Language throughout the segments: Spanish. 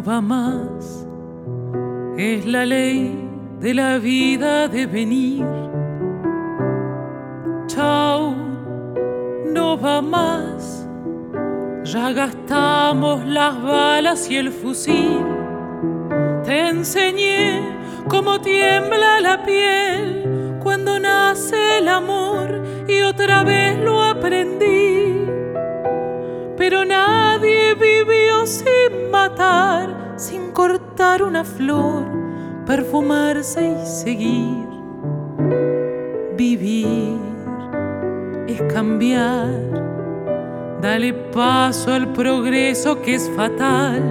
no va más. Es la ley de la vida de venir. Chau, no va más. Ya gastamos las balas y el fusil. Te enseñé cómo tiembla la piel cuando nace el amor y otra vez lo aprendí. Pero nadie vivió sin matar, sin cortar una flor, perfumarse y seguir. Vivir es cambiar. Dale paso al progreso que es fatal.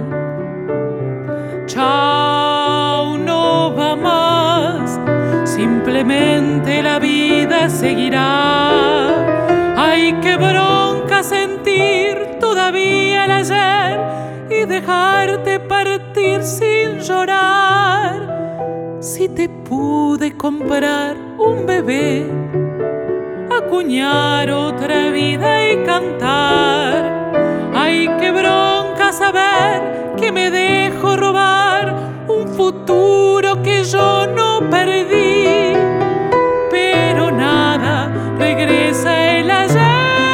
Chao, no va más. Simplemente la vida seguirá. Ay, qué bronca sentir todavía el ayer y dejarte partir sin llorar. Si te pude comprar un bebé, acuñar otra vida y cantar. Ay, qué bronca saber que me dejo robar un futuro que yo no perdí. Pero nada regresa el ayer.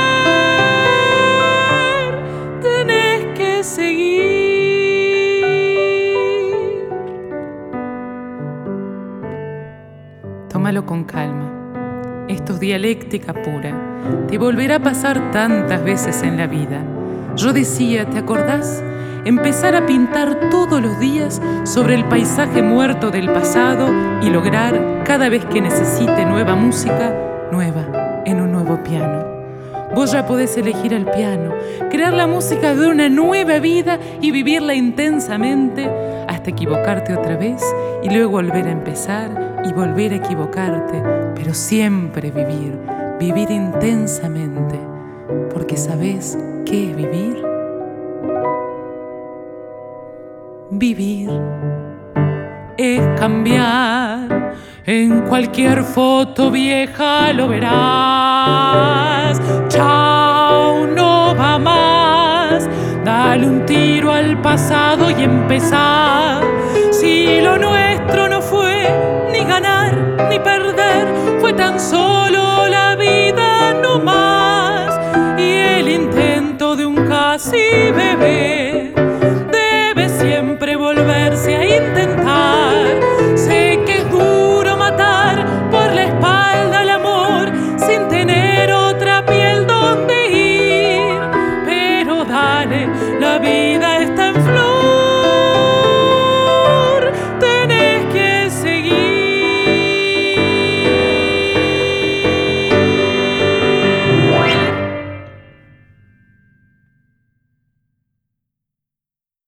Tenés que seguir. Tómalo con calma. Esto es dialéctica pura. Te volverá a pasar tantas veces en la vida. Yo decía, ¿te acordás? Empezar a pintar todos los días sobre el paisaje muerto del pasado y lograr, cada vez que necesite nueva música, nueva, en un nuevo piano. Vos ya podés elegir el piano, crear la música de una nueva vida y vivirla intensamente hasta equivocarte otra vez y luego volver a empezar y volver a equivocarte, pero siempre vivir, vivir intensamente, porque ¿sabés qué es vivir? Vivir es cambiar. En cualquier foto vieja lo verás. Chao, no va más. Dale un tiro al pasado y empezar. Si lo nuestro no fue ni ganar ni perder, fue tan solo